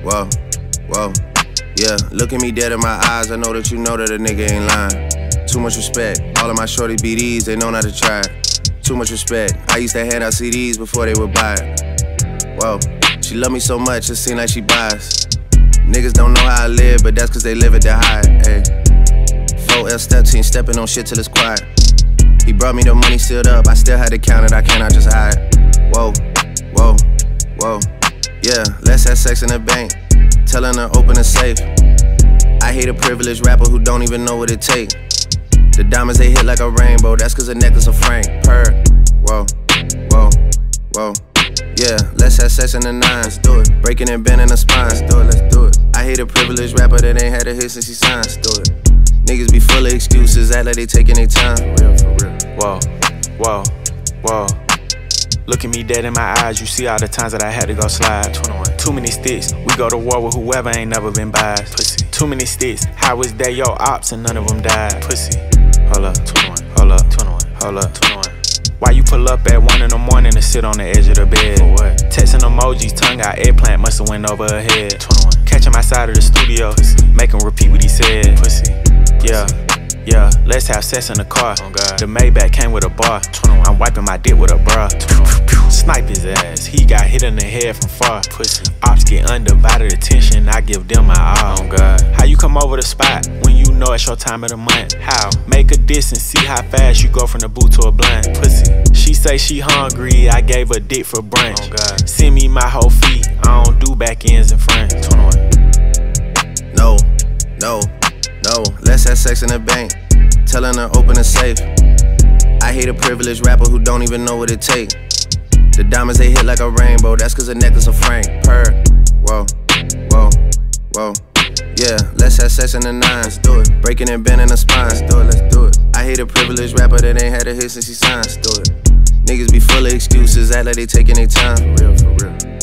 whoa, whoa. Yeah, look at me dead in my eyes, I know that you know that a nigga ain't lying. Too much respect, all of my shorty BDs, they know not to try. Too much respect, I used to hand out CDs before they would buy it. Whoa, she love me so much, it seem like she buys. Niggas don't know how I live, but that's cause they live it to hide, ayy. 4L step team, stepping on shit till it's quiet. He brought me the money sealed up, I still had to count it, I cannot just hide. Whoa, whoa, whoa. Yeah, let's have sex in the bank. Tellin' her open a safe. I hate a privileged rapper who don't even know what it take. The diamonds they hit like a rainbow, that's cause a necklace of Frank. Purr. Whoa, whoa, whoa. Yeah, let's have sex in the nines. Do it. Breaking and bending the spines. Do it, let's do it. I hate a privileged rapper that ain't had a hit since he signed. Do it. Niggas be full of excuses, act like they taking their time. Real for real. Whoa, whoa, whoa. Look at me dead in my eyes, you see all the times that I had to go slide. 21. Too many sticks, we go to war with whoever ain't never been biased. Pussy. Too many sticks, how was that your ops and none of them died. Pussy. Hold up, 21. Hold up, 21. Hold up, 21. Why you pull up at 1 in the morning and sit on the edge of the bed? For what? Texting emojis, tongue out, eggplant musta went over her head. 21. Catch him outside of the studio, pussy. Make him repeat what he said. Pussy. Yeah. Yeah, let's have sex in the car. Oh God. The Maybach came with a bar. 21. I'm wiping my dick with a bra. Snipe his ass, he got hit in the head from far. Pussy. Ops get undivided attention, I give them my all. Oh God. How you come over the spot when you know it's your time of the month? How? Make a diss and see how fast you go from the boot to a blunt. Pussy. She say she hungry, I gave her dick for brunch. Oh God. Send me my whole feet, I don't do back ends and fronts. 21. No, no. No, let's have sex in the bank. Tellin' her open a safe. I hate a privileged rapper who don't even know what it take. The diamonds they hit like a rainbow, that's cause a necklace of Frank. Purr. Whoa, whoa, whoa. Yeah, let's have sex in the nines. Do it. Breaking and bending the spines. Do it, let's do it. I hate a privileged rapper that ain't had a hit since he signed. Do it. Niggas be full of excuses, act like they taking their time. Real for real.